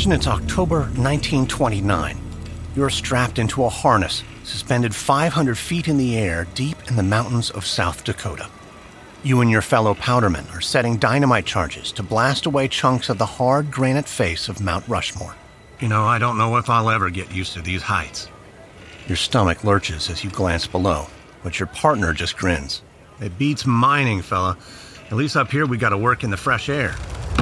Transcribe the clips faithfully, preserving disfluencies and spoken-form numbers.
Imagine it's October nineteen twenty-nine. You're strapped into a harness, suspended five hundred feet in the air deep in the mountains of South Dakota. You and your fellow powdermen are setting dynamite charges to blast away chunks of the hard granite face of Mount Rushmore. You know, I don't know if I'll ever get used to these heights. Your stomach lurches as you glance below, but your partner just grins. It beats mining, fella. At least up here we gotta work in the fresh air.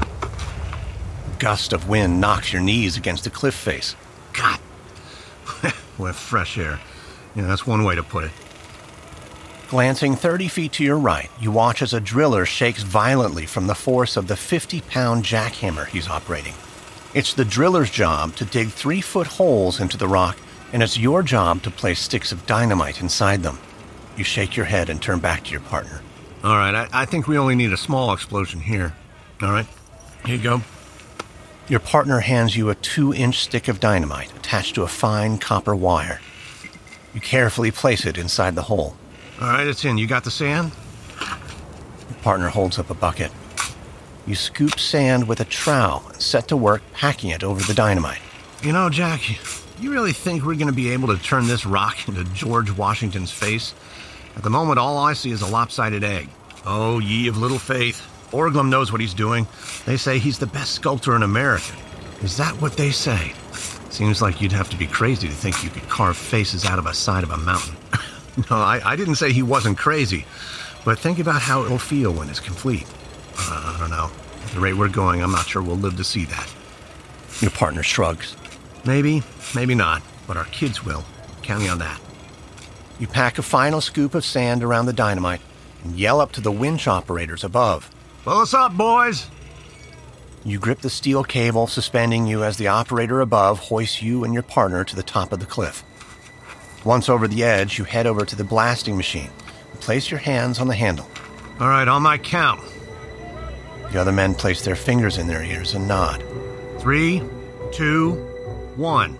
A gust of wind knocks your knees against the cliff face. God. With fresh air. Yeah, that's one way to put it. Glancing thirty feet to your right, you watch as a driller shakes violently from the force of the fifty-pound jackhammer he's operating. It's the driller's job to dig three-foot holes into the rock, and it's your job to place sticks of dynamite inside them. You shake your head and turn back to your partner. All right, I, I think we only need a small explosion here. All right, here you go. Your partner hands you a two-inch stick of dynamite attached to a fine copper wire. You carefully place it inside the hole. All right, it's in. You got the sand? Your partner holds up a bucket. You scoop sand with a trowel and set to work packing it over the dynamite. You know, Jack, you really think we're going to be able to turn this rock into George Washington's face? At the moment, all I see is a lopsided egg. Oh, ye of little faith. Orglum knows what he's doing. They say he's the best sculptor in America. Is that what they say? Seems like you'd have to be crazy to think you could carve faces out of a side of a mountain. No, I, I didn't say he wasn't crazy. But think about how it'll feel when it's complete. Uh, I don't know. At the rate we're going, I'm not sure we'll live to see that. Your partner shrugs. Maybe, maybe not. But our kids will. Counting on that. You pack a final scoop of sand around the dynamite and yell up to the winch operators above. Pull us up, boys! You grip the steel cable suspending you as the operator above hoists you and your partner to the top of the cliff. Once over the edge, you head over to the blasting machine and place your hands on the handle. All right, on my count. The other men place their fingers in their ears and nod. Three, two, one.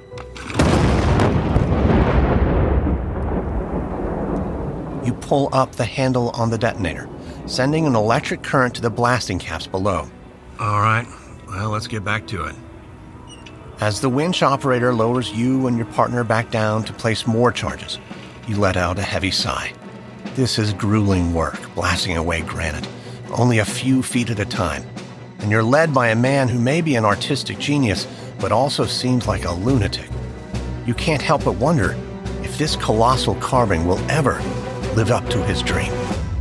You pull up the handle on the detonator, sending an electric current to the blasting caps below. All right, well, let's get back to it. As the winch operator lowers you and your partner back down to place more charges, you let out a heavy sigh. This is grueling work, blasting away granite, only a few feet at a time. And you're led by a man who may be an artistic genius, but also seems like a lunatic. You can't help but wonder if this colossal carving will ever live up to his dream.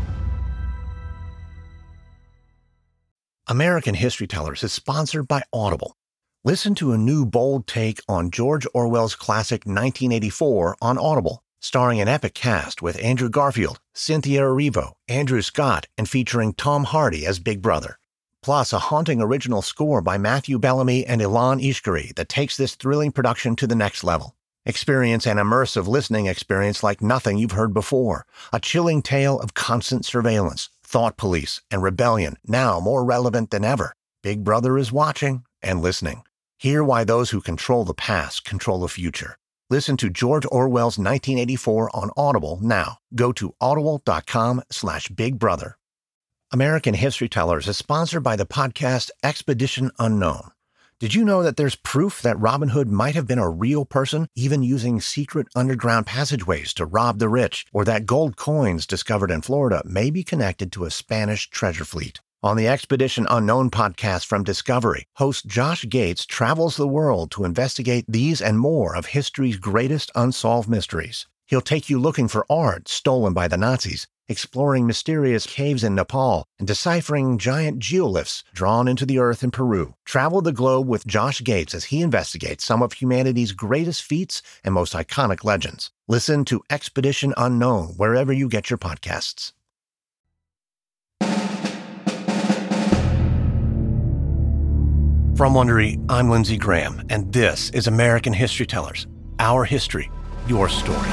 American History Tellers is sponsored by Audible. Listen to a new bold take on George Orwell's classic nineteen eighty-four on Audible, starring an epic cast with Andrew Garfield, Cynthia Erivo, Andrew Scott, and featuring Tom Hardy as Big Brother. Plus, a haunting original score by Matthew Bellamy and Ilan Ishkari that takes this thrilling production to the next level. Experience an immersive listening experience like nothing you've heard before. A chilling tale of constant surveillance, thought police, and rebellion, now more relevant than ever. Big Brother is watching and listening. Hear why those who control the past control the future. Listen to George Orwell's nineteen eighty-four on Audible now. Go to audible.com slash Big Brother. American History Tellers is sponsored by the podcast Expedition Unknown. Did you know that there's proof that Robin Hood might have been a real person, even using secret underground passageways to rob the rich, or that gold coins discovered in Florida may be connected to a Spanish treasure fleet? On the Expedition Unknown podcast from Discovery, host Josh Gates travels the world to investigate these and more of history's greatest unsolved mysteries. He'll take you looking for art stolen by the Nazis, exploring mysterious caves in Nepal, and deciphering giant geoliths drawn into the earth in Peru. Travel the globe with Josh Gates as he investigates some of humanity's greatest feats and most iconic legends. Listen to Expedition Unknown wherever you get your podcasts. From Wondery, I'm Lindsey Graham, and this is American History Tellers. Our history, your story.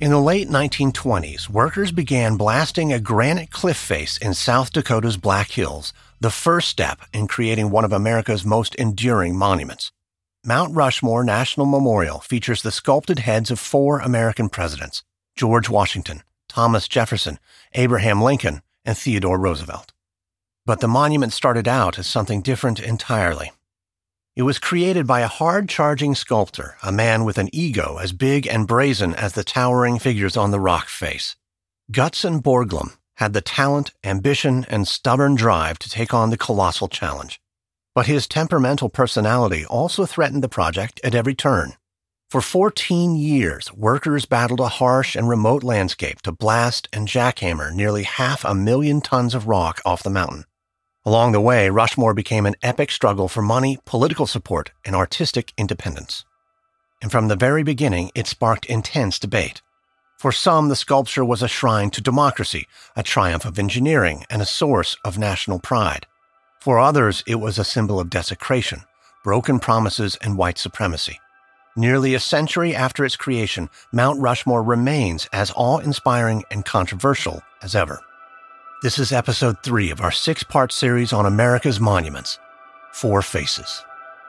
In the late nineteen twenties, workers began blasting a granite cliff face in South Dakota's Black Hills, the first step in creating one of America's most enduring monuments. Mount Rushmore National Memorial features the sculpted heads of four American presidents: George Washington, Thomas Jefferson, Abraham Lincoln, and Theodore Roosevelt. But the monument started out as something different entirely. It was created by a hard-charging sculptor, a man with an ego as big and brazen as the towering figures on the rock face. Gutzon Borglum had the talent, ambition, and stubborn drive to take on the colossal challenge. But his temperamental personality also threatened the project at every turn. For fourteen years, workers battled a harsh and remote landscape to blast and jackhammer nearly half a million tons of rock off the mountain. Along the way, Rushmore became an epic struggle for money, political support, and artistic independence. And from the very beginning, it sparked intense debate. For some, the sculpture was a shrine to democracy, a triumph of engineering, and a source of national pride. For others, it was a symbol of desecration, broken promises, and white supremacy. Nearly a century after its creation, Mount Rushmore remains as awe-inspiring and controversial as ever. This is episode three of our six-part series on America's monuments, Four Faces.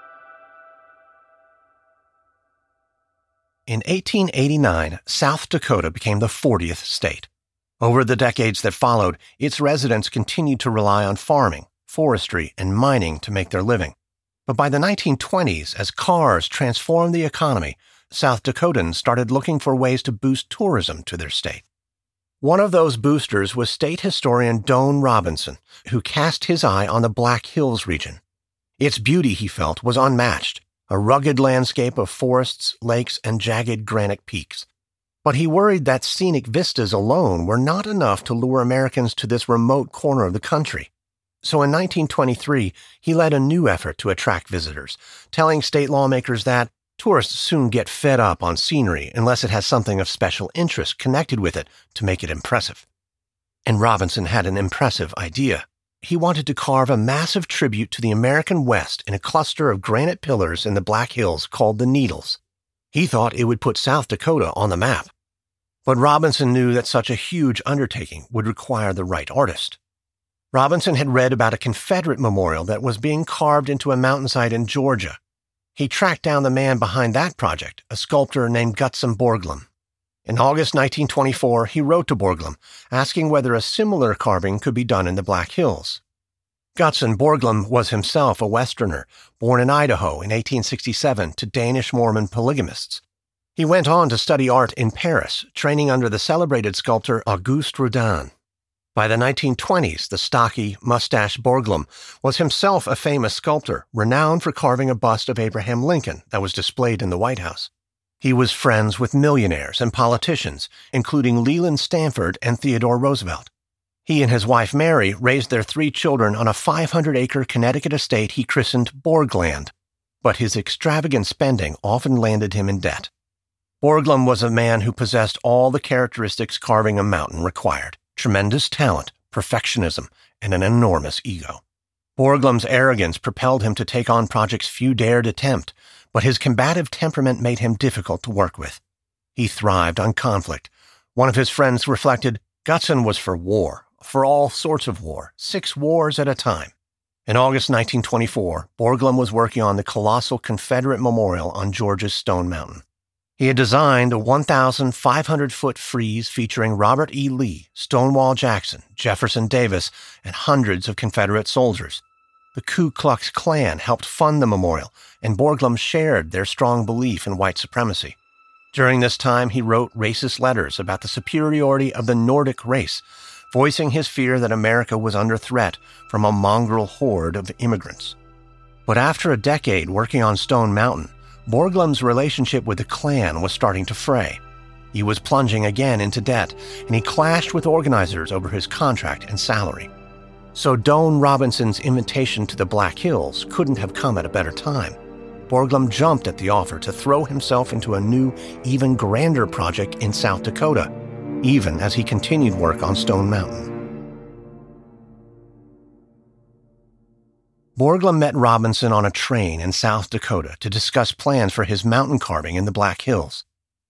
In eighteen eighty-nine, South Dakota became the fortieth state. Over the decades that followed, its residents continued to rely on farming, forestry, and mining to make their living. But by the nineteen twenties, as cars transformed the economy, South Dakotans started looking for ways to boost tourism to their state. One of those boosters was state historian Doane Robinson, who cast his eye on the Black Hills region. Its beauty, he felt, was unmatched, a rugged landscape of forests, lakes, and jagged granite peaks. But he worried that scenic vistas alone were not enough to lure Americans to this remote corner of the country. So in nineteen twenty-three, he led a new effort to attract visitors, telling state lawmakers that tourists soon get fed up on scenery unless it has something of special interest connected with it to make it impressive. And Robinson had an impressive idea. He wanted to carve a massive tribute to the American West in a cluster of granite pillars in the Black Hills called the Needles. He thought it would put South Dakota on the map. But Robinson knew that such a huge undertaking would require the right artist. Robinson had read about a Confederate memorial that was being carved into a mountainside in Georgia. He tracked down the man behind that project, a sculptor named Gutzon Borglum. In August nineteen twenty-four, he wrote to Borglum, asking whether a similar carving could be done in the Black Hills. Gutzon Borglum was himself a Westerner, born in Idaho in eighteen sixty-seven to Danish Mormon polygamists. He went on to study art in Paris, training under the celebrated sculptor Auguste Rodin. By the nineteen twenties, the stocky, mustached Borglum was himself a famous sculptor, renowned for carving a bust of Abraham Lincoln that was displayed in the White House. He was friends with millionaires and politicians, including Leland Stanford and Theodore Roosevelt. He and his wife Mary raised their three children on a five hundred acre Connecticut estate he christened Borgland, but his extravagant spending often landed him in debt. Borglum was a man who possessed all the characteristics carving a mountain required: tremendous talent, perfectionism, and an enormous ego. Borglum's arrogance propelled him to take on projects few dared attempt, but his combative temperament made him difficult to work with. He thrived on conflict. One of his friends reflected, Gutzon was for war, for all sorts of war, six wars at a time. In August nineteen twenty-four, Borglum was working on the colossal Confederate memorial on Georgia's Stone Mountain. He had designed a one thousand five hundred foot frieze featuring Robert E. Lee, Stonewall Jackson, Jefferson Davis, and hundreds of Confederate soldiers. The Ku Klux Klan helped fund the memorial, and Borglum shared their strong belief in white supremacy. During this time, he wrote racist letters about the superiority of the Nordic race, voicing his fear that America was under threat from a mongrel horde of immigrants. But after a decade working on Stone Mountain, Borglum's relationship with the Klan was starting to fray. He was plunging again into debt, and he clashed with organizers over his contract and salary. So Doane Robinson's invitation to the Black Hills couldn't have come at a better time. Borglum jumped at the offer to throw himself into a new, even grander project in South Dakota, even as he continued work on Stone Mountain. Borglum met Robinson on a train in South Dakota to discuss plans for his mountain carving in the Black Hills.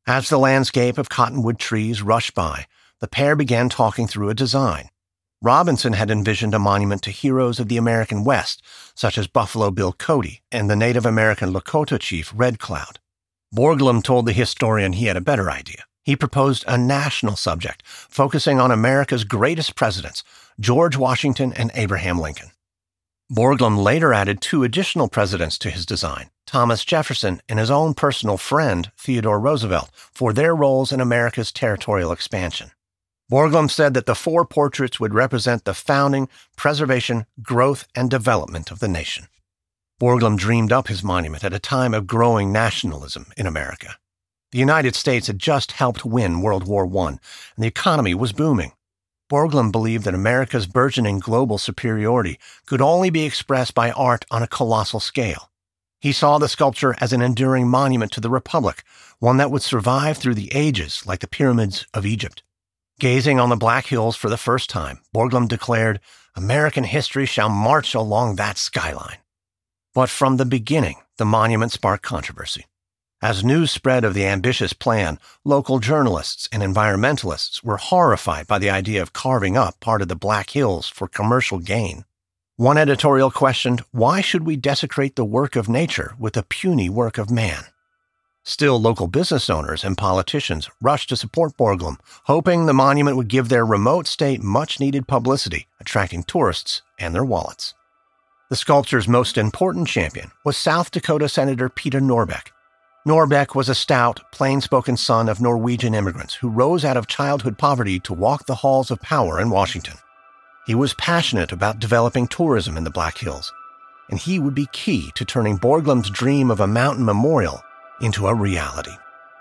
As the landscape of cottonwood trees rushed by, the pair began talking through a design. Robinson had envisioned a monument to heroes of the American West, such as Buffalo Bill Cody and the Native American Lakota chief Red Cloud. Borglum told the historian he had a better idea. He proposed a national subject, focusing on America's greatest presidents, George Washington and Abraham Lincoln. Borglum later added two additional presidents to his design, Thomas Jefferson and his own personal friend, Theodore Roosevelt, for their roles in America's territorial expansion. Borglum said that the four portraits would represent the founding, preservation, growth, and development of the nation. Borglum dreamed up his monument at a time of growing nationalism in America. The United States had just helped win World War One, and the economy was booming. Borglum believed that America's burgeoning global superiority could only be expressed by art on a colossal scale. He saw the sculpture as an enduring monument to the Republic, one that would survive through the ages like the pyramids of Egypt. Gazing on the Black Hills for the first time, Borglum declared, "American history shall march along that skyline." But from the beginning, the monument sparked controversy. As news spread of the ambitious plan, local journalists and environmentalists were horrified by the idea of carving up part of the Black Hills for commercial gain. One editorial questioned, why should we desecrate the work of nature with the puny work of man? Still, local business owners and politicians rushed to support Borglum, hoping the monument would give their remote state much-needed publicity, attracting tourists and their wallets. The sculpture's most important champion was South Dakota Senator Peter Norbeck. Norbeck was a stout, plain-spoken son of Norwegian immigrants who rose out of childhood poverty to walk the halls of power in Washington. He was passionate about developing tourism in the Black Hills, and he would be key to turning Borglum's dream of a mountain memorial into a reality.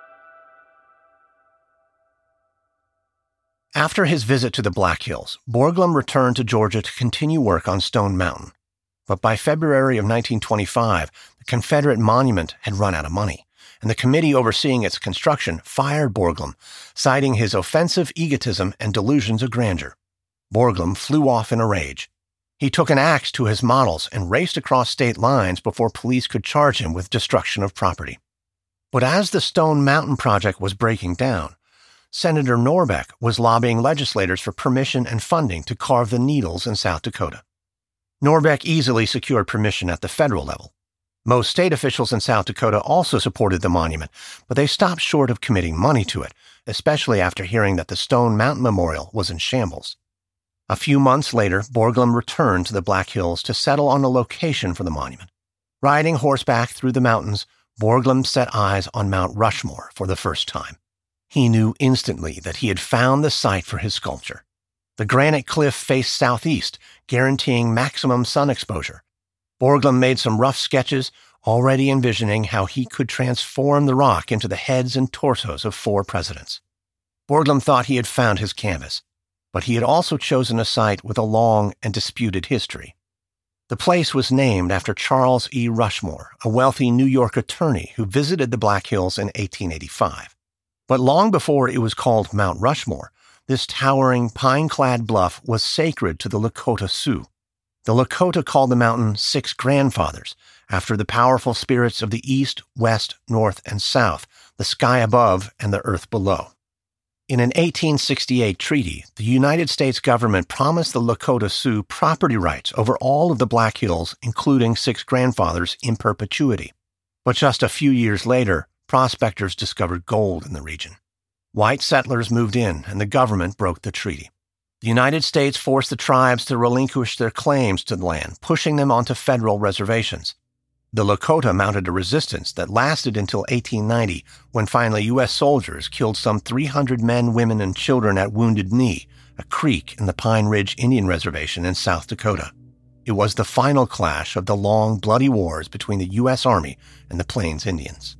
After his visit to the Black Hills, Borglum returned to Georgia to continue work on Stone Mountain. But by February of nineteen twenty-five, the Confederate monument had run out of money, and the committee overseeing its construction fired Borglum, citing his offensive egotism and delusions of grandeur. Borglum flew off in a rage. He took an axe to his models and raced across state lines before police could charge him with destruction of property. But as the Stone Mountain project was breaking down, Senator Norbeck was lobbying legislators for permission and funding to carve the needles in South Dakota. Norbeck easily secured permission at the federal level. Most state officials in South Dakota also supported the monument, but they stopped short of committing money to it, especially after hearing that the Stone Mountain Memorial was in shambles. A few months later, Borglum returned to the Black Hills to settle on a location for the monument. Riding horseback through the mountains, Borglum set eyes on Mount Rushmore for the first time. He knew instantly that he had found the site for his sculpture. The granite cliff faced southeast, guaranteeing maximum sun exposure. Borglum made some rough sketches, already envisioning how he could transform the rock into the heads and torsos of four presidents. Borglum thought he had found his canvas, but he had also chosen a site with a long and disputed history. The place was named after Charles E. Rushmore, a wealthy New York attorney who visited the Black Hills in eighteen eighty-five. But long before it was called Mount Rushmore, this towering, pine-clad bluff was sacred to the Lakota Sioux. The Lakota called the mountain Six Grandfathers, after the powerful spirits of the east, west, north, and south, the sky above and the earth below. In an eighteen sixty-eight treaty, the United States government promised the Lakota Sioux property rights over all of the Black Hills, including Six Grandfathers, in perpetuity. But just a few years later, prospectors discovered gold in the region. White settlers moved in, and the government broke the treaty. The United States forced the tribes to relinquish their claims to the land, pushing them onto federal reservations. The Lakota mounted a resistance that lasted until eighteen ninety, when finally U S soldiers killed some three hundred men, women, and children at Wounded Knee, a creek in the Pine Ridge Indian Reservation in South Dakota. It was the final clash of the long, bloody wars between the U S Army and the Plains Indians.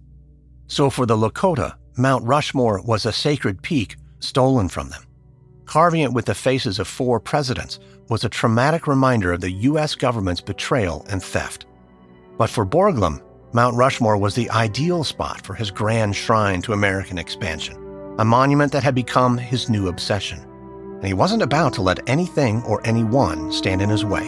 So for the Lakota, Mount Rushmore was a sacred peak stolen from them. Carving it with the faces of four presidents was a traumatic reminder of the U S government's betrayal and theft. But for Borglum, Mount Rushmore was the ideal spot for his grand shrine to American expansion, a monument that had become his new obsession. And he wasn't about to let anything or anyone stand in his way.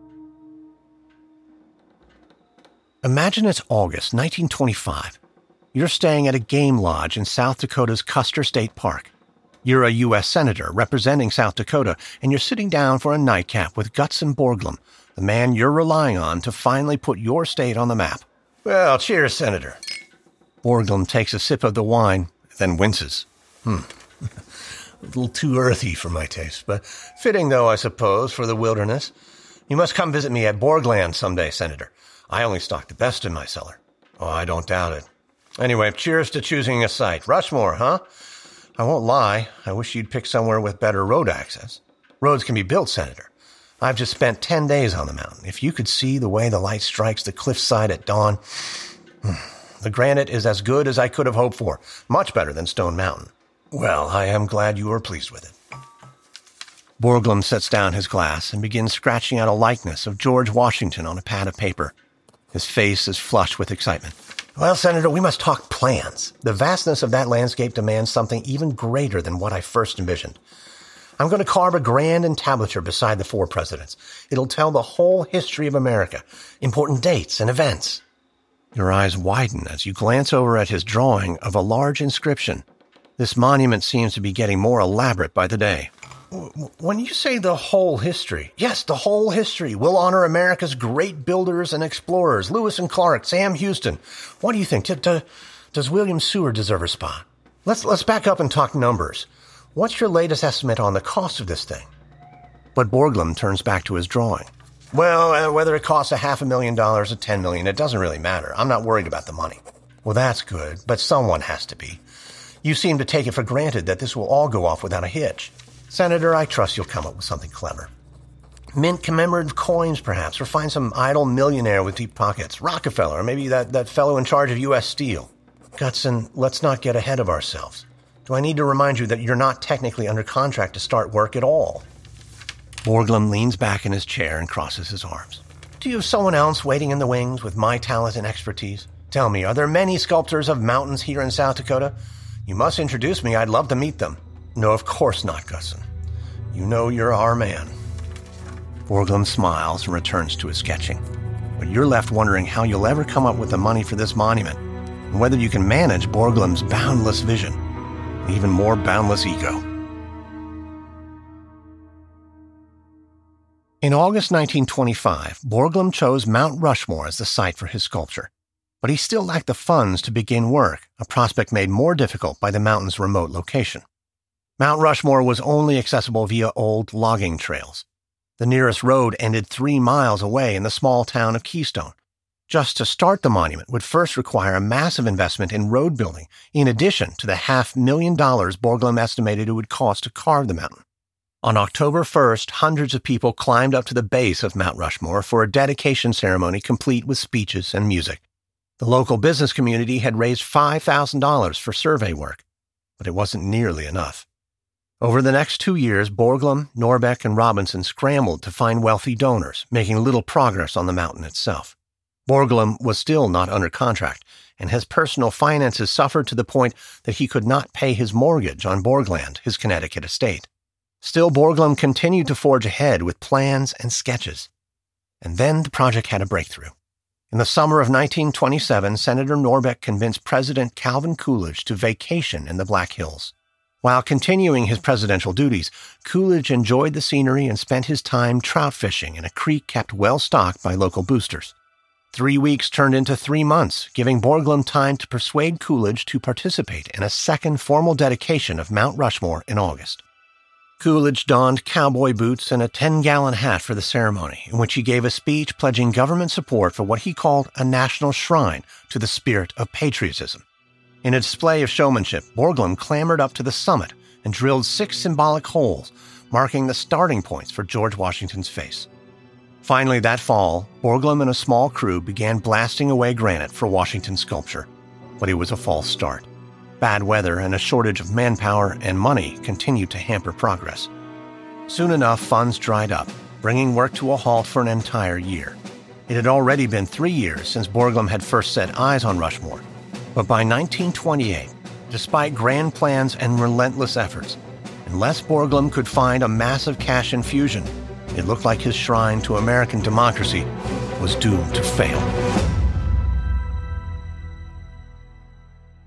Imagine it's August nineteen twenty-five. You're staying at a game lodge in South Dakota's Custer State Park. You're a U S senator representing South Dakota, and you're sitting down for a nightcap with Gutzon Borglum, the man you're relying on to finally put your state on the map. Well, cheers, Senator. Borglum takes a sip of the wine, then winces. Hmm. A little too earthy for my taste, but fitting, though, I suppose, for the wilderness. You must come visit me at Borgland someday, Senator. I only stock the best in my cellar. Oh, I don't doubt it. Anyway, cheers to choosing a site. Rushmore, huh? I won't lie. I wish you'd pick somewhere with better road access. Roads can be built, Senator. I've just spent ten days on the mountain. If you could see the way the light strikes the cliffside at dawn, the granite is as good as I could have hoped for. Much better than Stone Mountain. Well, I am glad you were pleased with it. Borglum sets down his glass and begins scratching out a likeness of George Washington on a pad of paper. His face is flushed with excitement. Well, Senator, we must talk plans. The vastness of that landscape demands something even greater than what I first envisioned. I'm going to carve a grand entablature beside the four presidents. It'll tell the whole history of America, important dates and events. Your eyes widen as you glance over at his drawing of a large inscription. This monument seems to be getting more elaborate by the day. When you say the whole history, yes, the whole history. We'll honor America's great builders and explorers, Lewis and Clark, Sam Houston. What do you think? Does William Seward deserve a spot? Let's, let's back up and talk numbers. What's your latest estimate on the cost of this thing? But Borglum turns back to his drawing. Well, uh, whether it costs a half a million dollars or ten million, it doesn't really matter. I'm not worried about the money. Well, that's good, but someone has to be. You seem to take it for granted that this will all go off without a hitch. Senator, I trust you'll come up with something clever. Mint commemorative coins, perhaps, or find some idle millionaire with deep pockets. Rockefeller, or maybe that, that fellow in charge of U S Steel. Gutzon, let's not get ahead of ourselves. Do I need to remind you that you're not technically under contract to start work at all? Borglum leans back in his chair and crosses his arms. Do you have someone else waiting in the wings with my talent and expertise? Tell me, are there many sculptors of mountains here in South Dakota? You must introduce me. I'd love to meet them. No, of course not, Gutzon. You know you're our man. Borglum smiles and returns to his sketching. But you're left wondering how you'll ever come up with the money for this monument, and whether you can manage Borglum's boundless vision, and even more boundless ego. In August nineteen twenty-five, Borglum chose Mount Rushmore as the site for his sculpture. But he still lacked the funds to begin work, a prospect made more difficult by the mountain's remote location. Mount Rushmore was only accessible via old logging trails. The nearest road ended three miles away in the small town of Keystone. Just to start the monument would first require a massive investment in road building, in addition to the half million dollars Borglum estimated it would cost to carve the mountain. On October first, hundreds of people climbed up to the base of Mount Rushmore for a dedication ceremony complete with speeches and music. The local business community had raised five thousand dollars for survey work, but it wasn't nearly enough. Over the next two years, Borglum, Norbeck, and Robinson scrambled to find wealthy donors, making little progress on the mountain itself. Borglum was still not under contract, and his personal finances suffered to the point that he could not pay his mortgage on Borgland, his Connecticut estate. Still, Borglum continued to forge ahead with plans and sketches. And then the project had a breakthrough. In the summer of nineteen twenty-seven, Senator Norbeck convinced President Calvin Coolidge to vacation in the Black Hills. While continuing his presidential duties, Coolidge enjoyed the scenery and spent his time trout fishing in a creek kept well stocked by local boosters. Three weeks turned into three months, giving Borglum time to persuade Coolidge to participate in a second formal dedication of Mount Rushmore in August. Coolidge donned cowboy boots and a ten-gallon hat for the ceremony, in which he gave a speech pledging government support for what he called a national shrine to the spirit of patriotism. In a display of showmanship, Borglum clambered up to the summit and drilled six symbolic holes, marking the starting points for George Washington's face. Finally, that fall, Borglum and a small crew began blasting away granite for Washington's sculpture. But it was a false start. Bad weather and a shortage of manpower and money continued to hamper progress. Soon enough, funds dried up, bringing work to a halt for an entire year. It had already been three years since Borglum had first set eyes on Rushmore. But by nineteen twenty-eight, despite grand plans and relentless efforts, unless Borglum could find a massive cash infusion, it looked like his shrine to American democracy was doomed to fail.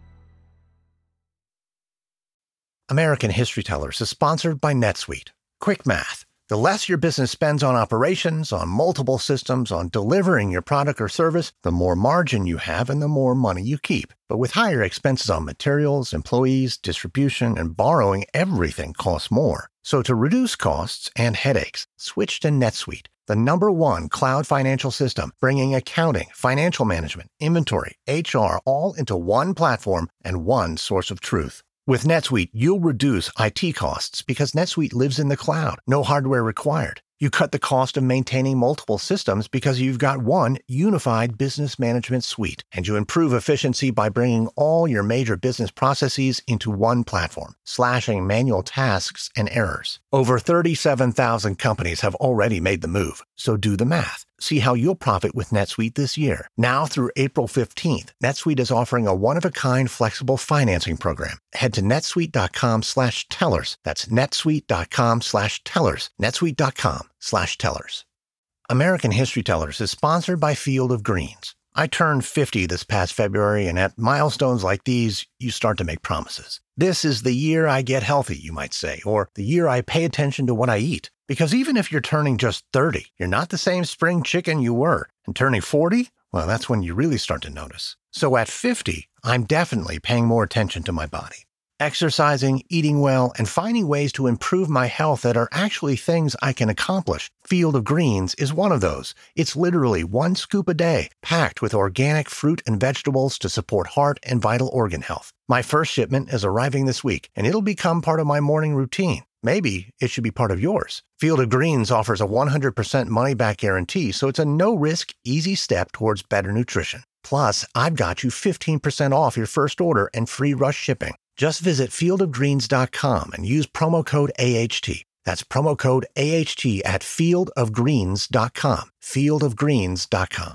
American History Tellers is sponsored by NetSuite. Quick math. The less your business spends on operations, on multiple systems, on delivering your product or service, the more margin you have and the more money you keep. But with higher expenses on materials, employees, distribution, and borrowing, everything costs more. So to reduce costs and headaches, switch to NetSuite, the number one cloud financial system, bringing accounting, financial management, inventory, H R, all into one platform and one source of truth. With NetSuite, you'll reduce I T costs because NetSuite lives in the cloud, no hardware required. You cut the cost of maintaining multiple systems because you've got one unified business management suite, and you improve efficiency by bringing all your major business processes into one platform, slashing manual tasks and errors. Over thirty-seven thousand companies have already made the move, so do the math. See how you'll profit with NetSuite this year. Now through April fifteenth, NetSuite is offering a one-of-a-kind flexible financing program. Head to netsuite.com slash tellers. That's netsuite.com slash tellers. netsuite.com slash tellers. American History Tellers is sponsored by Field of Greens. I turned fifty this past February, and at milestones like these, you start to make promises. This is the year I get healthy, you might say, or the year I pay attention to what I eat. Because even if you're turning just thirty, you're not the same spring chicken you were. And turning forty, well, that's when you really start to notice. So at fifty, I'm definitely paying more attention to my body. Exercising, eating well, and finding ways to improve my health that are actually things I can accomplish. Field of Greens is one of those. It's literally one scoop a day, packed with organic fruit and vegetables to support heart and vital organ health. My first shipment is arriving this week, and it'll become part of my morning routine. Maybe it should be part of yours. Field of Greens offers a one hundred percent money-back guarantee, so it's a no-risk, easy step towards better nutrition. Plus, I've got you fifteen percent off your first order and free rush shipping. Just visit field of greens dot com and use promo code A H T. That's promo code A H T at field of greens dot com. field of greens dot com.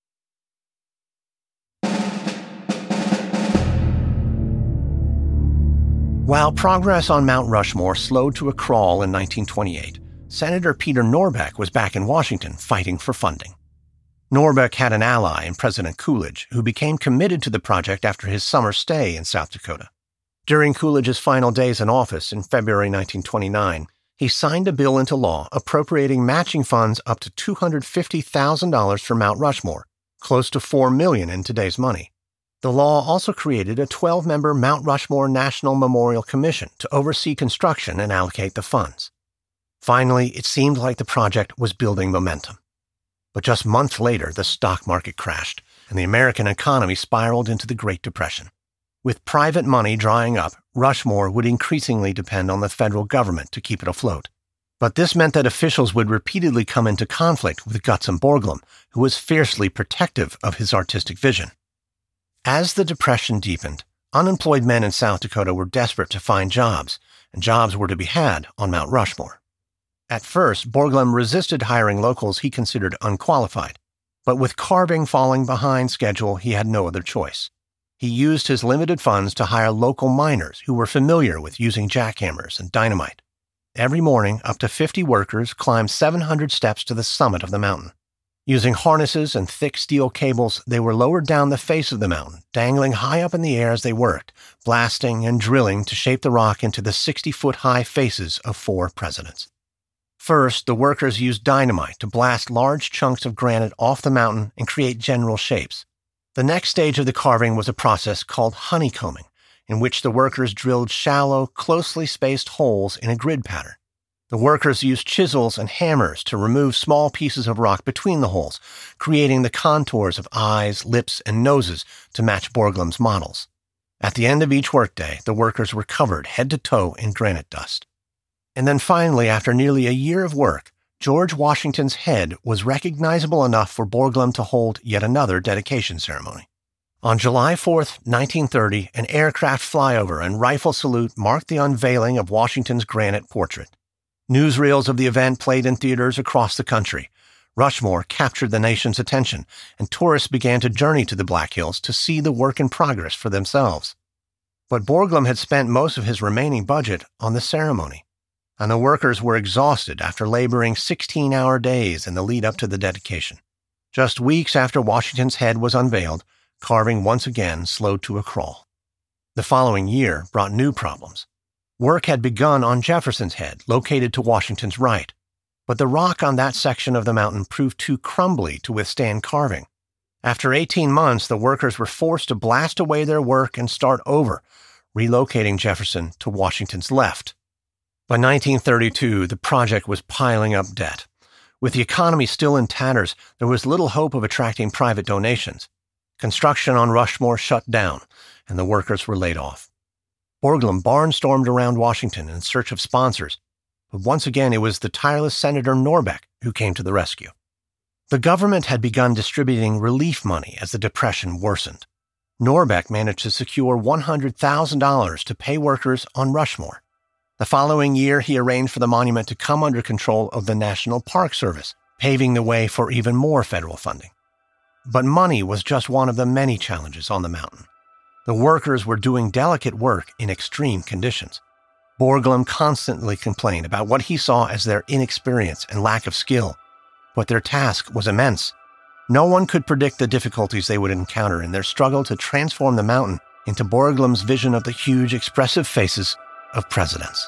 While progress on Mount Rushmore slowed to a crawl in nineteen twenty-eight, Senator Peter Norbeck was back in Washington fighting for funding. Norbeck had an ally in President Coolidge, who became committed to the project after his summer stay in South Dakota. During Coolidge's final days in office in February nineteen twenty-nine, he signed a bill into law appropriating matching funds up to two hundred fifty thousand dollars for Mount Rushmore, close to four million dollars in today's money. The law also created a twelve-member Mount Rushmore National Memorial Commission to oversee construction and allocate the funds. Finally, it seemed like the project was building momentum. But just months later, the stock market crashed, and the American economy spiraled into the Great Depression. With private money drying up, Rushmore would increasingly depend on the federal government to keep it afloat. But this meant that officials would repeatedly come into conflict with Gutzon Borglum, who was fiercely protective of his artistic vision. As the Depression deepened, unemployed men in South Dakota were desperate to find jobs, and jobs were to be had on Mount Rushmore. At first, Borglum resisted hiring locals he considered unqualified, but with carving falling behind schedule, he had no other choice. He used his limited funds to hire local miners who were familiar with using jackhammers and dynamite. Every morning, up to fifty workers climbed seven hundred steps to the summit of the mountain. Using harnesses and thick steel cables, they were lowered down the face of the mountain, dangling high up in the air as they worked, blasting and drilling to shape the rock into the sixty-foot-high faces of four presidents. First, the workers used dynamite to blast large chunks of granite off the mountain and create general shapes. The next stage of the carving was a process called honeycombing, in which the workers drilled shallow, closely spaced holes in a grid pattern. The workers used chisels and hammers to remove small pieces of rock between the holes, creating the contours of eyes, lips, and noses to match Borglum's models. At the end of each workday, the workers were covered head to toe in granite dust. And then finally, after nearly a year of work, George Washington's head was recognizable enough for Borglum to hold yet another dedication ceremony. On July fourth, nineteen thirty, an aircraft flyover and rifle salute marked the unveiling of Washington's granite portrait. Newsreels of the event played in theaters across the country. Rushmore captured the nation's attention, and tourists began to journey to the Black Hills to see the work in progress for themselves. But Borglum had spent most of his remaining budget on the ceremony, and the workers were exhausted after laboring sixteen-hour days in the lead-up to the dedication. Just weeks after Washington's head was unveiled, carving once again slowed to a crawl. The following year brought new problems. Work had begun on Jefferson's Head, located to Washington's right, but the rock on that section of the mountain proved too crumbly to withstand carving. After eighteen months, the workers were forced to blast away their work and start over, relocating Jefferson to Washington's left. By nineteen thirty-two, the project was piling up debt. With the economy still in tatters, there was little hope of attracting private donations. Construction on Rushmore shut down, and the workers were laid off. Borglum barnstormed around Washington in search of sponsors, but once again it was the tireless Senator Norbeck who came to the rescue. The government had begun distributing relief money as the Depression worsened. Norbeck managed to secure one hundred thousand dollars to pay workers on Rushmore. The following year, he arranged for the monument to come under control of the National Park Service, paving the way for even more federal funding. But money was just one of the many challenges on the mountain. The workers were doing delicate work in extreme conditions. Borglum constantly complained about what he saw as their inexperience and lack of skill, but their task was immense. No one could predict the difficulties they would encounter in their struggle to transform the mountain into Borglum's vision of the huge, expressive faces of presidents.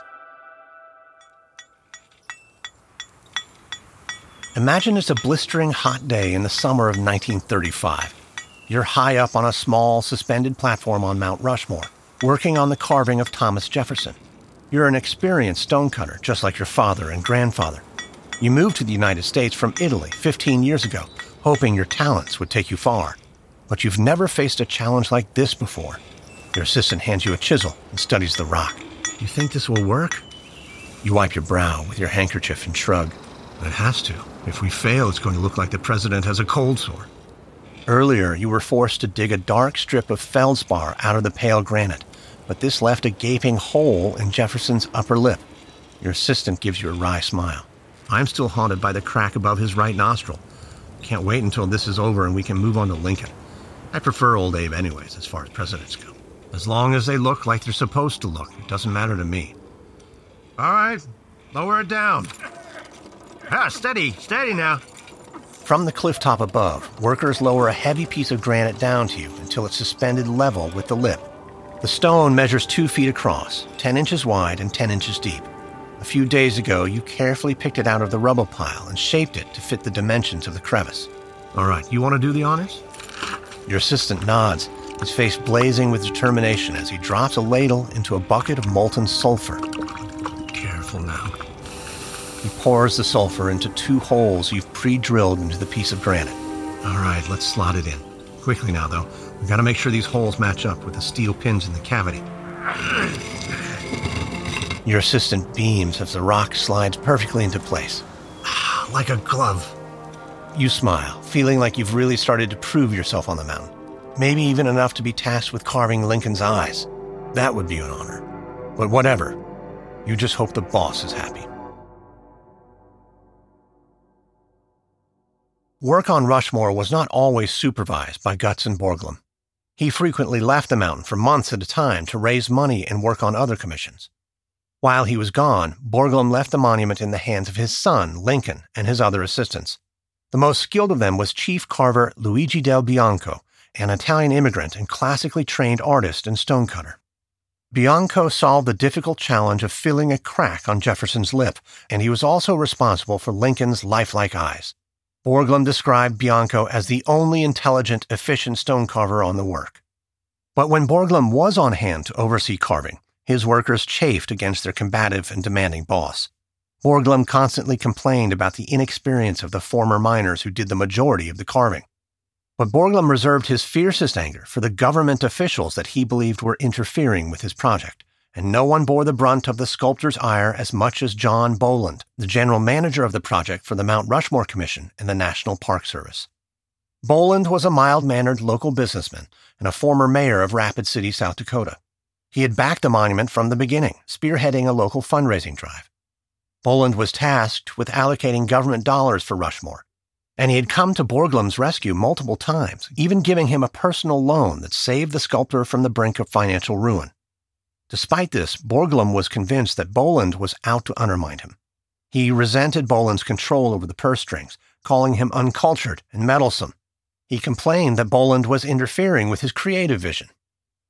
Imagine it's a blistering hot day in the summer of nineteen thirty-five. You're high up on a small, suspended platform on Mount Rushmore, working on the carving of Thomas Jefferson. You're an experienced stonecutter, just like your father and grandfather. You moved to the United States from Italy fifteen years ago, hoping your talents would take you far. But you've never faced a challenge like this before. Your assistant hands you a chisel and studies the rock. You think this will work? You wipe your brow with your handkerchief and shrug. It has to. If we fail, it's going to look like the president has a cold sore. Earlier, you were forced to dig a dark strip of feldspar out of the pale granite, but this left a gaping hole in Jefferson's upper lip. Your assistant gives you a wry smile. I'm still haunted by the crack above his right nostril. Can't wait until this is over and we can move on to Lincoln. I prefer Old Abe anyways, as far as presidents go. As long as they look like they're supposed to look, it doesn't matter to me. All right, lower it down. Ah, steady, steady now. From the cliff top above, workers lower a heavy piece of granite down to you until it's suspended level with the lip. The stone measures two feet across, ten inches wide and ten inches deep. A few days ago, you carefully picked it out of the rubble pile and shaped it to fit the dimensions of the crevice. All right, you want to do the honors? Your assistant nods, his face blazing with determination as he drops a ladle into a bucket of molten sulfur. Careful now. He pours the sulfur into two holes you've pre-drilled into the piece of granite. All right, let's slot it in. Quickly now, though. We've got to make sure these holes match up with the steel pins in the cavity. Your assistant beams as the rock slides perfectly into place. Like a glove. You smile, feeling like you've really started to prove yourself on the mountain. Maybe even enough to be tasked with carving Lincoln's eyes. That would be an honor. But whatever. You just hope the boss is happy. Work on Rushmore was not always supervised by Gutzon Borglum. He frequently left the mountain for months at a time to raise money and work on other commissions. While he was gone, Borglum left the monument in the hands of his son, Lincoln, and his other assistants. The most skilled of them was chief carver Luigi del Bianco, an Italian immigrant and classically trained artist and stonecutter. Bianco solved the difficult challenge of filling a crack on Jefferson's lip, and he was also responsible for Lincoln's lifelike eyes. Borglum described Bianco as the only intelligent, efficient stonecarver on the work. But when Borglum was on hand to oversee carving, his workers chafed against their combative and demanding boss. Borglum constantly complained about the inexperience of the former miners who did the majority of the carving. But Borglum reserved his fiercest anger for the government officials that he believed were interfering with his project, and no one bore the brunt of the sculptor's ire as much as John Boland, the general manager of the project for the Mount Rushmore Commission and the National Park Service. Boland was a mild-mannered local businessman and a former mayor of Rapid City, South Dakota. He had backed the monument from the beginning, spearheading a local fundraising drive. Boland was tasked with allocating government dollars for Rushmore, and he had come to Borglum's rescue multiple times, even giving him a personal loan that saved the sculptor from the brink of financial ruin. Despite this, Borglum was convinced that Boland was out to undermine him. He resented Boland's control over the purse strings, calling him uncultured and meddlesome. He complained that Boland was interfering with his creative vision.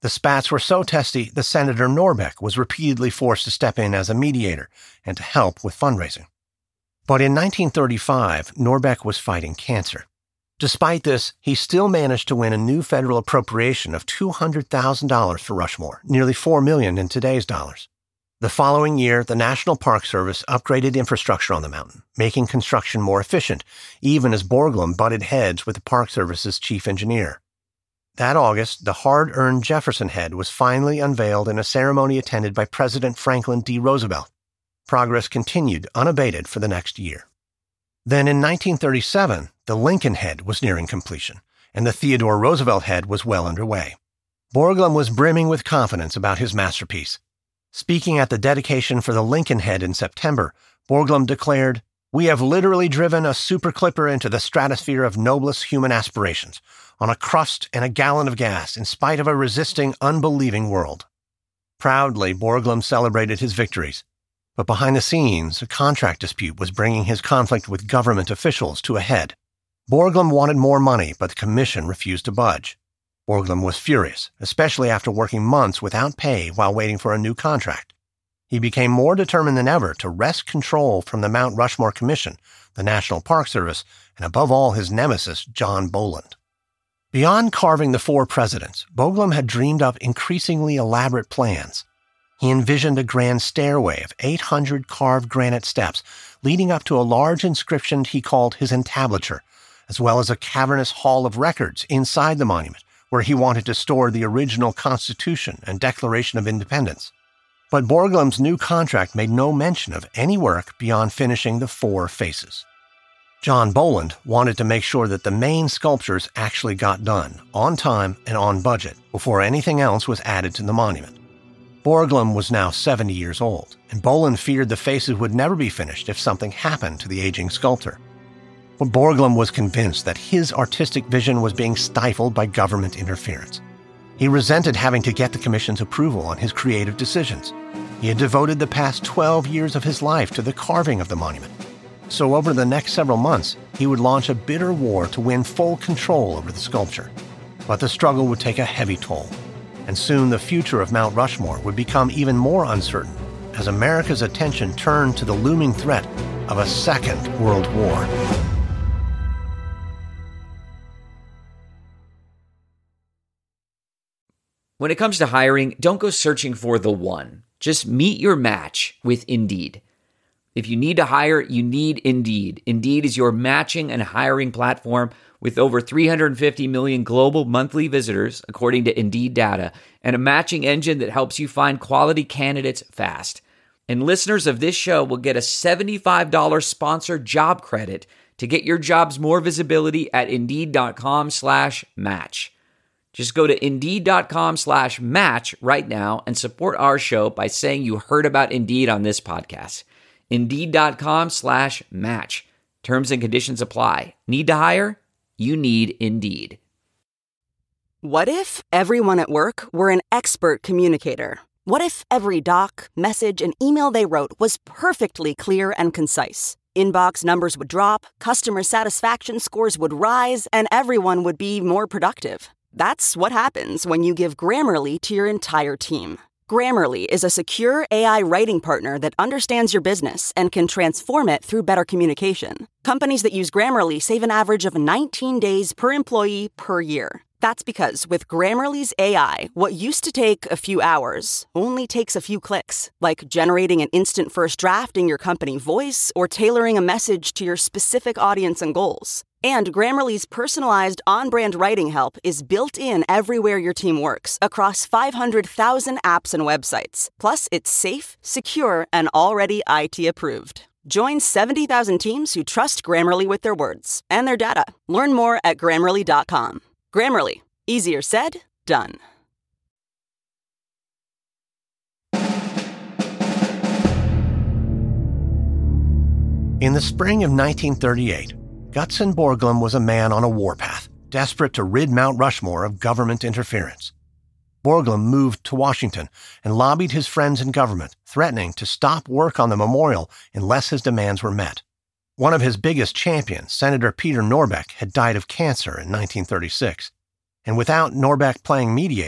The spats were so testy that Senator Norbeck was repeatedly forced to step in as a mediator and to help with fundraising. But in nineteen thirty-five, Norbeck was fighting cancer. Despite this, he still managed to win a new federal appropriation of two hundred thousand dollars for Rushmore, nearly four million dollars in today's dollars. The following year, the National Park Service upgraded infrastructure on the mountain, making construction more efficient, even as Borglum butted heads with the Park Service's chief engineer. That August, the hard-earned Jefferson Head was finally unveiled in a ceremony attended by President Franklin D. Roosevelt. Progress continued unabated for the next year. Then in nineteen thirty-seven, the Lincoln Head was nearing completion, and the Theodore Roosevelt Head was well underway. Borglum was brimming with confidence about his masterpiece. Speaking at the dedication for the Lincoln Head in September, Borglum declared, "We have literally driven a super clipper into the stratosphere of noblest human aspirations, on a crust and a gallon of gas, in spite of a resisting, unbelieving world." Proudly, Borglum celebrated his victories. But behind the scenes, a contract dispute was bringing his conflict with government officials to a head. Borglum wanted more money, but the commission refused to budge. Borglum was furious, especially after working months without pay while waiting for a new contract. He became more determined than ever to wrest control from the Mount Rushmore Commission, the National Park Service, and above all his nemesis, John Boland. Beyond carving the four presidents, Borglum had dreamed up increasingly elaborate plans. He envisioned a grand stairway of eight hundred carved granite steps leading up to a large inscription he called his entablature, as well as a cavernous hall of records inside the monument, where he wanted to store the original Constitution and Declaration of Independence. But Borglum's new contract made no mention of any work beyond finishing the four faces. John Boland wanted to make sure that the main sculptures actually got done, on time and on budget, before anything else was added to the monument. Borglum was now seventy years old, and Boland feared the faces would never be finished if something happened to the aging sculptor. But Borglum was convinced that his artistic vision was being stifled by government interference. He resented having to get the commission's approval on his creative decisions. He had devoted the past twelve years of his life to the carving of the monument. So over the next several months, he would launch a bitter war to win full control over the sculpture. But the struggle would take a heavy toll, and soon the future of Mount Rushmore would become even more uncertain as America's attention turned to the looming threat of a second world war. When it comes to hiring, don't go searching for the one. Just meet your match with Indeed. If you need to hire, you need Indeed. Indeed is your matching and hiring platform with over three hundred fifty million global monthly visitors, according to Indeed data, and a matching engine that helps you find quality candidates fast. And listeners of this show will get a seventy-five dollars sponsored job credit to get your jobs more visibility at Indeed.com slash match. Just go to Indeed.com slash match right now and support our show by saying you heard about Indeed on this podcast. Indeed.com slash match. Terms and conditions apply. Need to hire? You need Indeed. What if everyone at work were an expert communicator? What if every doc, message, and email they wrote was perfectly clear and concise? Inbox numbers would drop, customer satisfaction scores would rise, and everyone would be more productive. That's what happens when you give Grammarly to your entire team. Grammarly is a secure A I writing partner that understands your business and can transform it through better communication. Companies that use Grammarly save an average of nineteen days per employee per year. That's because with Grammarly's A I, what used to take a few hours only takes a few clicks, like generating an instant first draft in your company voice or tailoring a message to your specific audience and goals. And Grammarly's personalized on-brand writing help is built in everywhere your team works, across five hundred thousand apps and websites. Plus, it's safe, secure, and already I T approved. Join seventy thousand teams who trust Grammarly with their words and their data. Learn more at Grammarly dot com. Grammarly. Easier said, done. In the spring of nineteen thirty-eight, Gutzon Borglum was a man on a warpath, desperate to rid Mount Rushmore of government interference. Borglum moved to Washington and lobbied his friends in government, threatening to stop work on the memorial unless his demands were met. One of his biggest champions, Senator Peter Norbeck, had died of cancer in nineteen thirty-six. And without Norbeck playing mediator,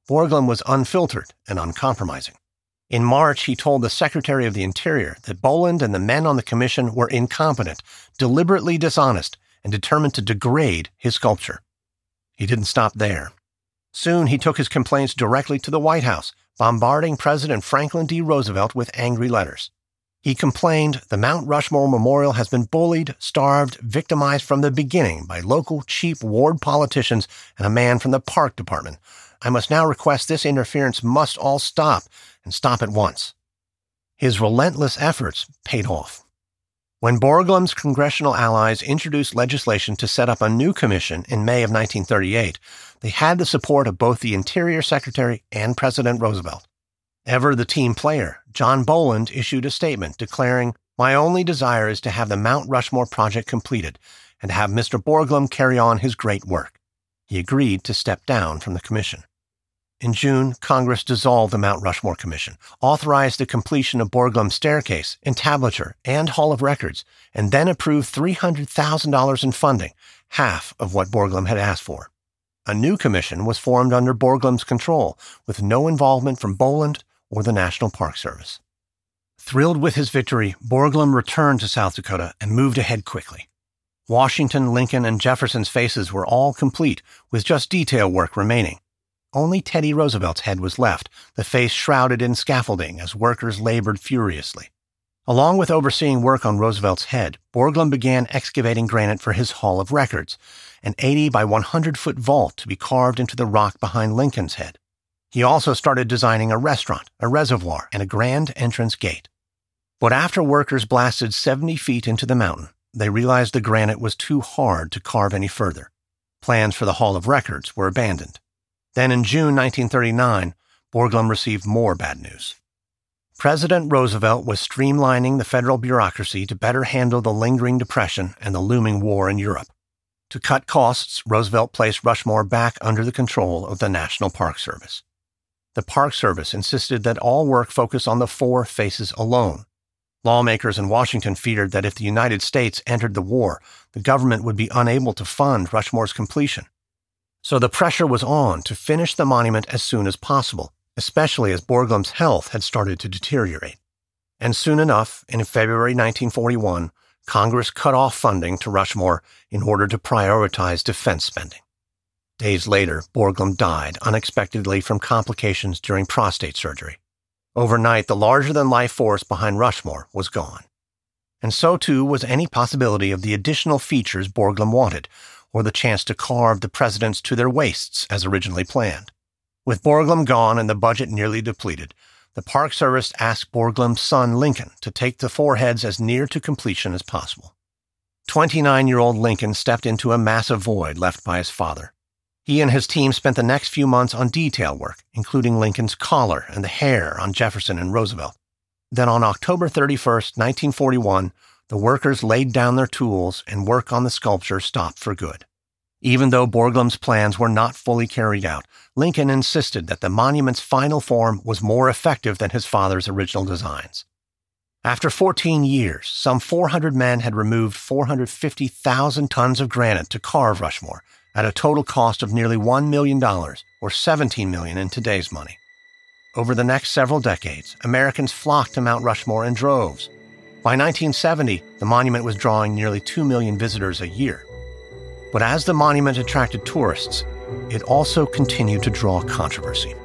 Borglum was unfiltered and uncompromising. In March, he told the Secretary of the Interior that Boland and the men on the commission were incompetent, deliberately dishonest, and determined to degrade his sculpture. He didn't stop there. Soon, he took his complaints directly to the White House, bombarding President Franklin D. Roosevelt with angry letters. He complained, "The Mount Rushmore Memorial has been bullied, starved, victimized from the beginning by local, cheap ward politicians and a man from the Park Department. I must now request this interference must all stop, and stop at once." His relentless efforts paid off. When Borglum's congressional allies introduced legislation to set up a new commission in May of nineteen thirty-eight, they had the support of both the Interior Secretary and President Roosevelt. Ever the team player, John Boland issued a statement declaring, "My only desire is to have the Mount Rushmore project completed and to have Mister Borglum carry on his great work." He agreed to step down from the commission. In June, Congress dissolved the Mount Rushmore Commission, authorized the completion of Borglum's staircase, entablature, and Hall of Records, and then approved three hundred thousand dollars in funding, half of what Borglum had asked for. A new commission was formed under Borglum's control, with no involvement from Boland or the National Park Service. Thrilled with his victory, Borglum returned to South Dakota and moved ahead quickly. Washington, Lincoln, and Jefferson's faces were all complete, with just detail work remaining. Only Teddy Roosevelt's head was left, the face shrouded in scaffolding as workers labored furiously. Along with overseeing work on Roosevelt's head, Borglum began excavating granite for his Hall of Records, an eighty by one hundred foot vault to be carved into the rock behind Lincoln's head. He also started designing a restaurant, a reservoir, and a grand entrance gate. But after workers blasted seventy feet into the mountain, they realized the granite was too hard to carve any further. Plans for the Hall of Records were abandoned. Then in June nineteen thirty-nine, Borglum received more bad news. President Roosevelt was streamlining the federal bureaucracy to better handle the lingering depression and the looming war in Europe. To cut costs, Roosevelt placed Rushmore back under the control of the National Park Service. The Park Service insisted that all work focus on the four faces alone. Lawmakers in Washington feared that if the United States entered the war, the government would be unable to fund Rushmore's completion. So the pressure was on to finish the monument as soon as possible, especially as Borglum's health had started to deteriorate. And soon enough, in February nineteen forty-one, Congress cut off funding to Rushmore in order to prioritize defense spending. Days later, Borglum died unexpectedly from complications during prostate surgery. Overnight, the larger-than-life force behind Rushmore was gone. And so too was any possibility of the additional features Borglum wanted, or the chance to carve the presidents to their waists as originally planned. With Borglum gone and the budget nearly depleted, the Park Service asked Borglum's son Lincoln to take the foreheads as near to completion as possible. twenty-nine-year-old Lincoln stepped into a massive void left by his father. He and his team spent the next few months on detail work, including Lincoln's collar and the hair on Jefferson and Roosevelt. Then on October thirty-first, nineteen forty-one, the workers laid down their tools and work on the sculpture stopped for good. Even though Borglum's plans were not fully carried out, Lincoln insisted that the monument's final form was more effective than his father's original designs. After fourteen years, some four hundred men had removed four hundred fifty thousand tons of granite to carve Rushmore, at a total cost of nearly one million dollars, or seventeen million dollars in today's money. Over the next several decades, Americans flocked to Mount Rushmore in droves. By nineteen seventy, the monument was drawing nearly two million visitors a year. But as the monument attracted tourists, it also continued to draw controversy.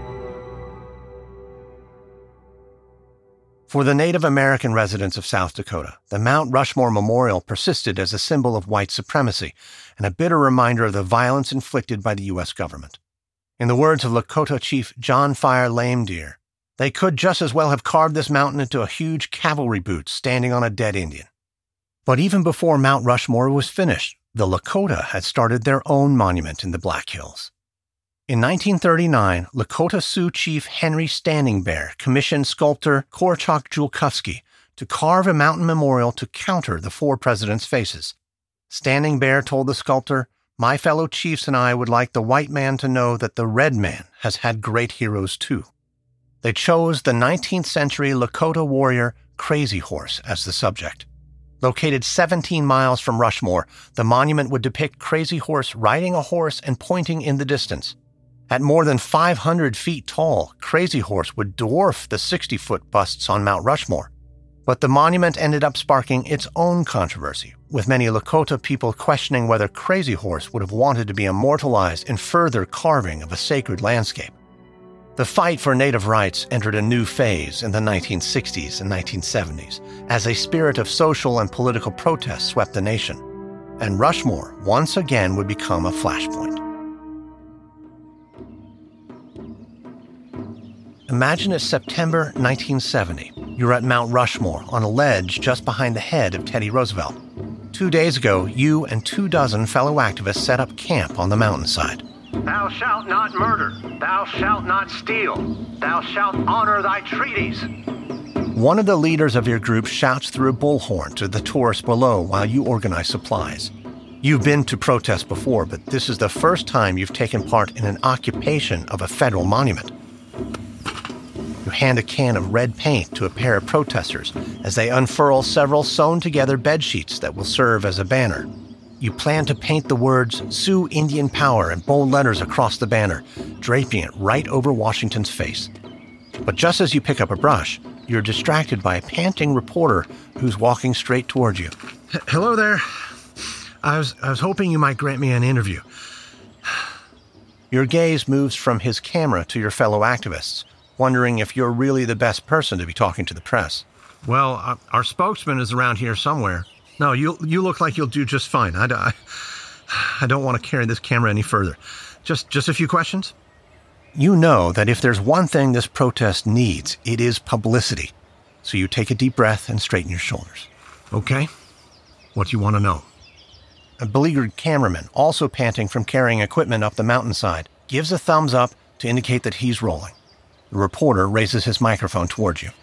For the Native American residents of South Dakota, the Mount Rushmore Memorial persisted as a symbol of white supremacy and a bitter reminder of the violence inflicted by the U S government. In the words of Lakota Chief John Fire Lame Deer, they could just as well have carved this mountain into a huge cavalry boot standing on a dead Indian. But even before Mount Rushmore was finished, the Lakota had started their own monument in the Black Hills. In nineteen thirty-nine, Lakota Sioux Chief Henry Standing Bear commissioned sculptor Korchak Julkowski to carve a mountain memorial to counter the four presidents' faces. Standing Bear told the sculptor, "My fellow chiefs and I would like the white man to know that the red man has had great heroes too." They chose the nineteenth century Lakota warrior Crazy Horse as the subject. Located seventeen miles from Rushmore, the monument would depict Crazy Horse riding a horse and pointing in the distance. At more than five hundred feet tall, Crazy Horse would dwarf the sixty-foot busts on Mount Rushmore. But the monument ended up sparking its own controversy, with many Lakota people questioning whether Crazy Horse would have wanted to be immortalized in further carving of a sacred landscape. The fight for Native rights entered a new phase in the nineteen sixties and nineteen seventies, as a spirit of social and political protest swept the nation, and Rushmore once again would become a flashpoint. Imagine it's September nineteen seventy. You're at Mount Rushmore on a ledge just behind the head of Teddy Roosevelt. Two days ago, you and two dozen fellow activists set up camp on the mountainside. Thou shalt not murder. Thou shalt not steal. Thou shalt honor thy treaties. One of the leaders of your group shouts through a bullhorn to the tourists below while you organize supplies. You've been to protests before, but this is the first time you've taken part in an occupation of a federal monument. You hand a can of red paint to a pair of protesters as they unfurl several sewn-together bedsheets that will serve as a banner. You plan to paint the words "Sioux Indian Power" in bold letters across the banner, draping it right over Washington's face. But just as you pick up a brush, you're distracted by a panting reporter who's walking straight towards you. H- Hello there. I was, I was hoping you might grant me an interview. Your gaze moves from his camera to your fellow activists, wondering if you're really the best person to be talking to the press. Well, our, our spokesman is around here somewhere. No, you you look like you'll do just fine. I, I, I don't want to carry this camera any further. Just just a few questions? You know that if there's one thing this protest needs, it is publicity. So you take a deep breath and straighten your shoulders. Okay. What do you want to know? A beleaguered cameraman, also panting from carrying equipment up the mountainside, gives a thumbs up to indicate that he's rolling. The reporter raises his microphone towards you.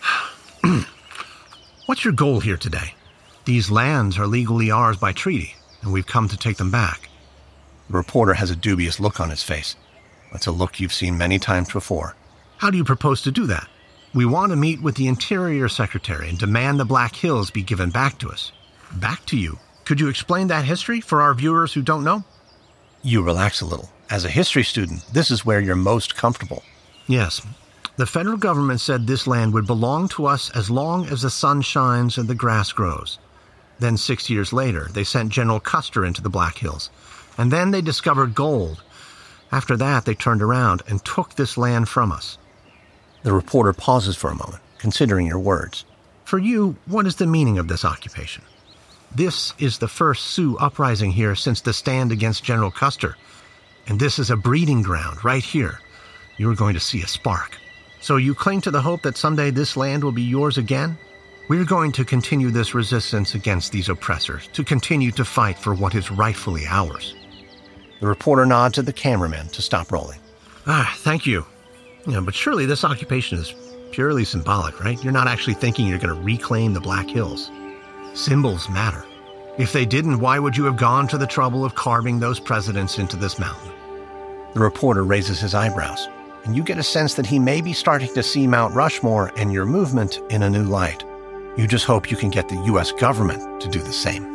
What's your goal here today? These lands are legally ours by treaty, and we've come to take them back. The reporter has a dubious look on his face. That's a look you've seen many times before. How do you propose to do that? We want to meet with the Interior Secretary and demand the Black Hills be given back to us. Back to you. Could you explain that history for our viewers who don't know? You relax a little. As a history student, this is where you're most comfortable. Yes. The federal government said this land would belong to us as long as the sun shines and the grass grows. Then six years later, they sent General Custer into the Black Hills. And then they discovered gold. After that, they turned around and took this land from us. The reporter pauses for a moment, considering your words. For you, what is the meaning of this occupation? This is the first Sioux uprising here since the stand against General Custer. And this is a breeding ground right here. You are going to see a spark. So you cling to the hope that someday this land will be yours again? We're going to continue this resistance against these oppressors, to continue to fight for what is rightfully ours. The reporter nods at the cameraman to stop rolling. Ah, thank you. Yeah, but surely this occupation is purely symbolic, right? You're not actually thinking you're going to reclaim the Black Hills. Symbols matter. If they didn't, why would you have gone to the trouble of carving those presidents into this mountain? The reporter raises his eyebrows, and you get a sense that he may be starting to see Mount Rushmore and your movement in a new light. You just hope you can get the U S government to do the same.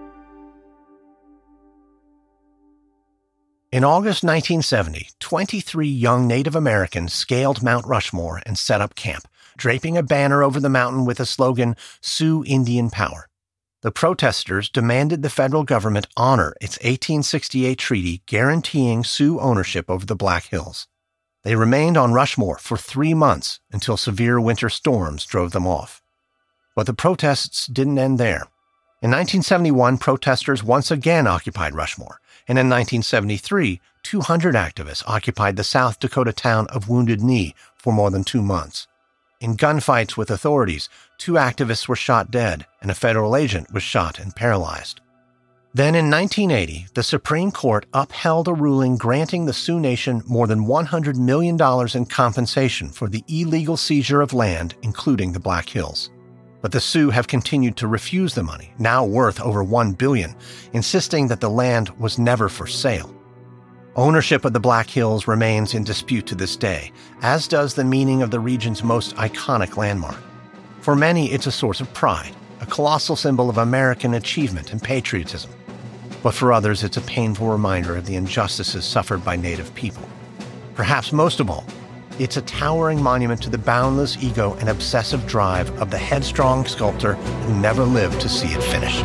In August nineteen seventy, twenty-three young Native Americans scaled Mount Rushmore and set up camp, draping a banner over the mountain with the slogan, "Sioux Indian Power." The protesters demanded the federal government honor its eighteen sixty-eight treaty guaranteeing Sioux ownership over the Black Hills. They remained on Rushmore for three months until severe winter storms drove them off. But the protests didn't end there. In nineteen seventy-one, protesters once again occupied Rushmore, and in nineteen seventy-three, two hundred activists occupied the South Dakota town of Wounded Knee for more than two months. In gunfights with authorities, two activists were shot dead, and a federal agent was shot and paralyzed. Then in nineteen eighty, the Supreme Court upheld a ruling granting the Sioux Nation more than one hundred million dollars in compensation for the illegal seizure of land, including the Black Hills. But the Sioux have continued to refuse the money, now worth over one billion dollars, insisting that the land was never for sale. Ownership of the Black Hills remains in dispute to this day, as does the meaning of the region's most iconic landmark. For many, it's a source of pride, a colossal symbol of American achievement and patriotism. But for others, it's a painful reminder of the injustices suffered by Native people. perhaps most of all, it's a towering monument to the boundless ego and obsessive drive of the headstrong sculptor who never lived to see it finished.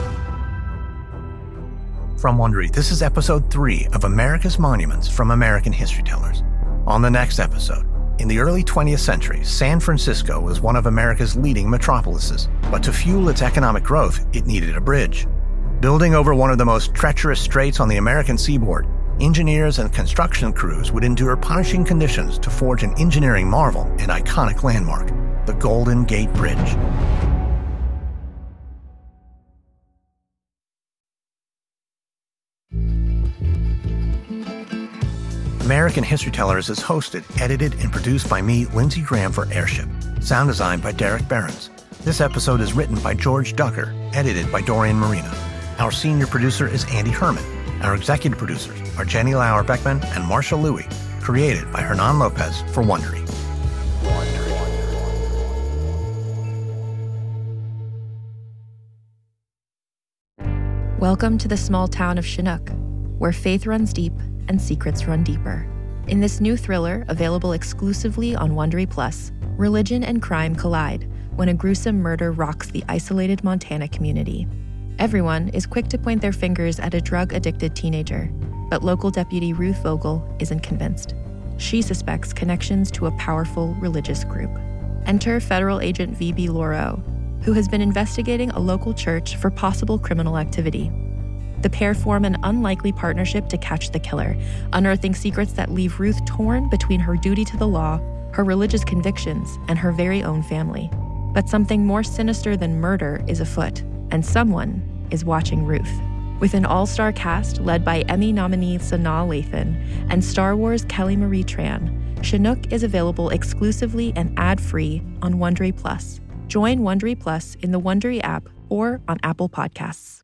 From Wondery, this is episode three of America's Monuments from American History Tellers. On the next episode, in the early twentieth century, San Francisco was one of America's leading metropolises, but to fuel its economic growth, it needed a bridge. Building over one of the most treacherous straits on the American seaboard, engineers and construction crews would endure punishing conditions to forge an engineering marvel and iconic landmark, the Golden Gate Bridge. American History Tellers is hosted, edited, and produced by me, Lindsey Graham, for Airship. Sound design by Derek Behrens. This episode is written by George Ducker, edited by Dorian Marina. Our senior producer is Andy Herman. Our executive producers are Jenny Lauer Beckman and Marcia Louie, created by Hernan Lopez for Wondery. Welcome to the small town of Chinook, where faith runs deep and secrets run deeper. In this new thriller, available exclusively on Wondery Plus, religion and crime collide when a gruesome murder rocks the isolated Montana community. Everyone is quick to point their fingers at a drug-addicted teenager, but local deputy Ruth Vogel isn't convinced. She suspects connections to a powerful religious group. Enter federal agent V B Lauro, who has been investigating a local church for possible criminal activity. The pair form an unlikely partnership to catch the killer, unearthing secrets that leave Ruth torn between her duty to the law, her religious convictions, and her very own family. But something more sinister than murder is afoot, and someone is watching Ruth. With an all-star cast led by Emmy nominee Sanaa Lathan and Star Wars Kelly Marie Tran, Chinook is available exclusively and ad-free on Wondery Plus. Join Wondery Plus in the Wondery app or on Apple Podcasts.